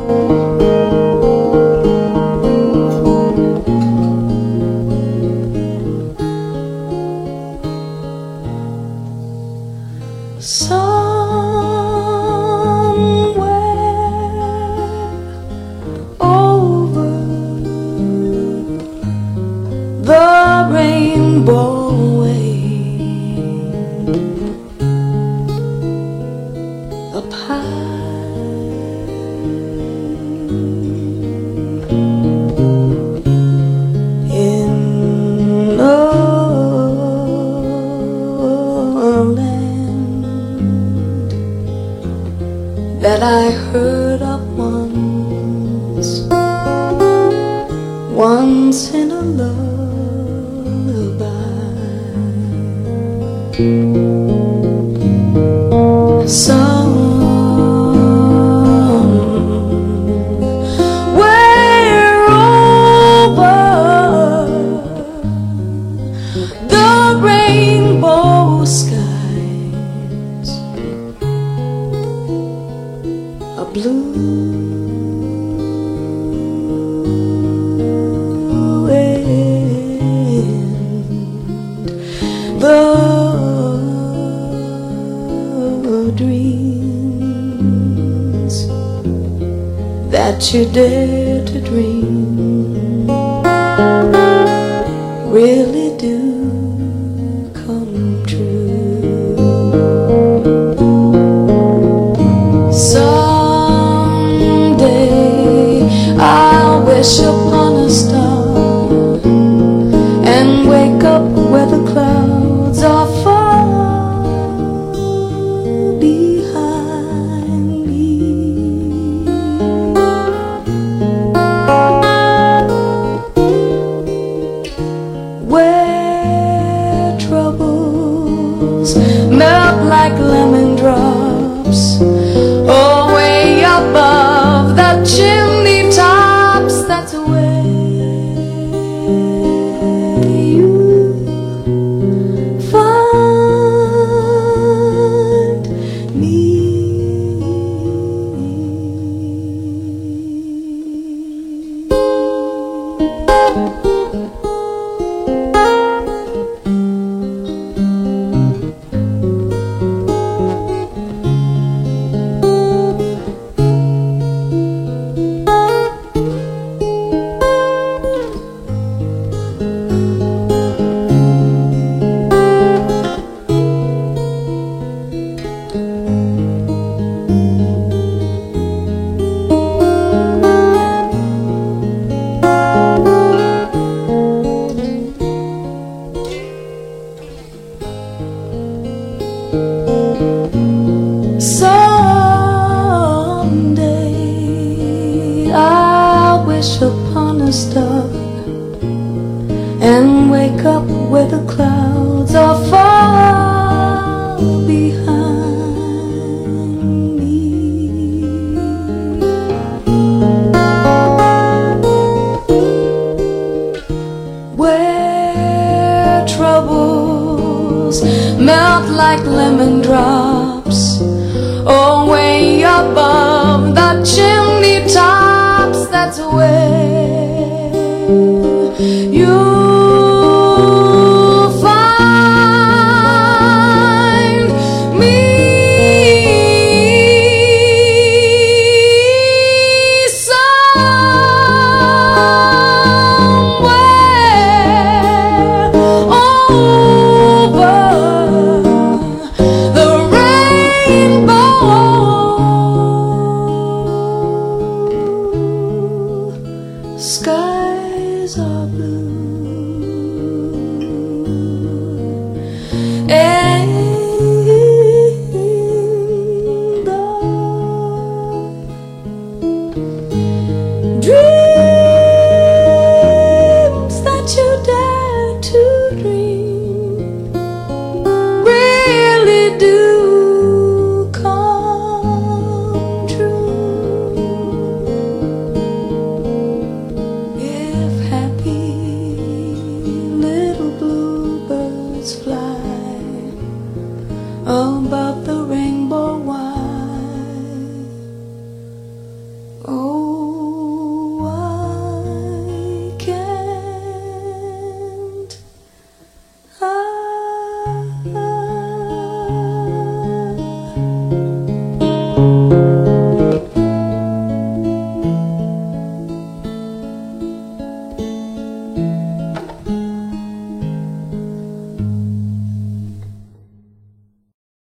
over the rainbow way, a pine in a land that I heard of once in a lullaby. Somewhere over the rainbow skies, a blue the dreams that you dare to dream really do come true. Someday I'll wish upon a star and wake up where the clouds are far behind me, where troubles melt like lemon drops, oh, way above the chimney tops. That's where someday I'll wish upon a star and wake up where the clouds are far behind me, where troubles melt like lemon drops, oh, way above the chimney tops. That's where you'll find me. Somewhere over the rainbow, skies are blue.